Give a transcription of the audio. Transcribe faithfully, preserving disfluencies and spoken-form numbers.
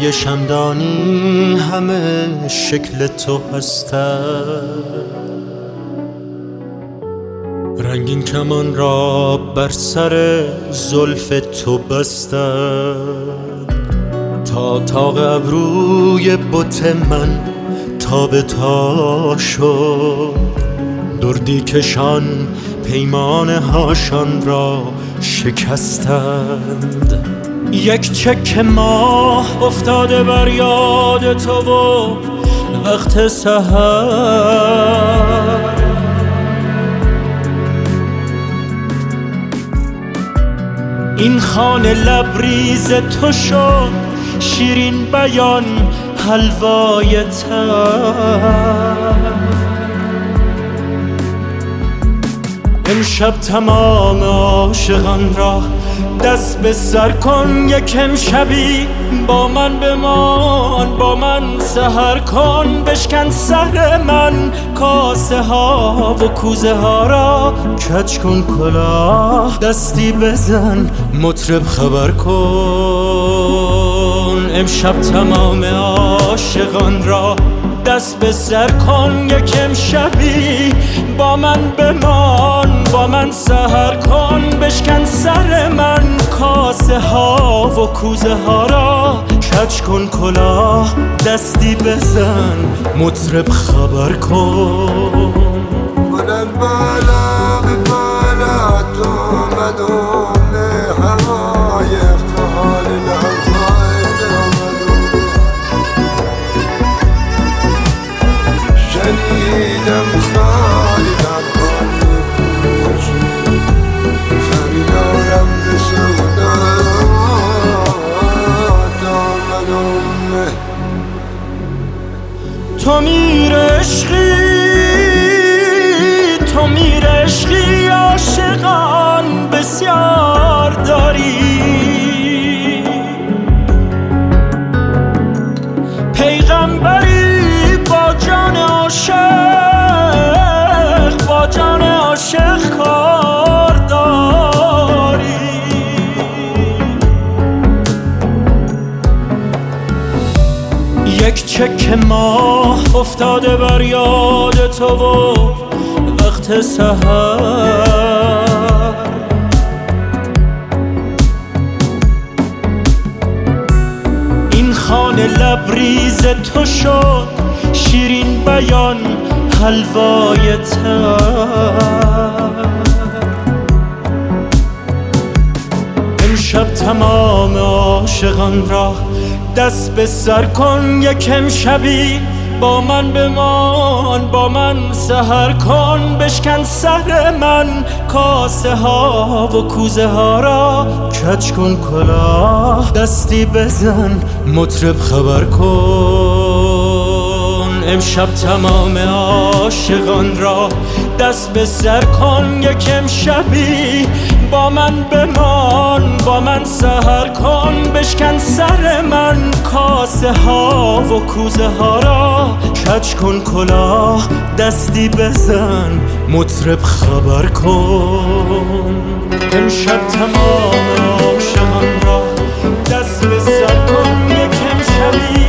های شمدانی همه شکل تو هستند، رنگین کمان را بر سر زلف تو بستند، تا تاق ابروی بت من تا به تا شد، دردی کشان پیمانه هاشان را شکستند. یک چک ماه افتاده بر یاد تو و وقت سحر، این خانه لبریز تو شد شیرین بیان حلوای تر. امشب تمام عاشقان را دست به سر کن، یک امشبی با من بمان، با من سحر کن. بشکن سر من کاسه ها و کوزه ها را، کج کن کلاه دستی بزن مطرب خبر کن. امشب تمام عاشقان را دست به سر کن، یک امشبی با من بمان، با من سحر کن. بشکن سر من کاسه ها و کوزه ها را، کج کن کلاه دستی بزن مطرب خبر کن. من بالا به بالا تو مدوم هوای افتحال لحظای درمدوم، شنیدم خالی در خالی پوشی، خریدارم به سودا دامدومه. تو میر عشقی، تو میر عشقی، عاشقان بسیار داری، پیغمبری با جان عاشق، با جان عاشق کار داری. یک چک ماه افتاده بر یاد تو و وقت سحر، این خانه لبریز تو شد شیرین بیان حلوای تر. امشب تمام عاشقان را دست به سر کن، یک امشبی با من بمان، با من سحر کن. بشکن سر من کاسه ها و کوزه ها را، کج کن کلاه دستی بزن مطرب خبر کن. امشب تمام عاشقان را دست به سر کن، یک امشبی با من بمان، با من سحر کن. بشکن سر من کاسه ها و کوزه ها را، کج کن کلاه دستی بزن مطرب خبر کن. امشب تمام عاشقان را دست به سر کن، یک امشبی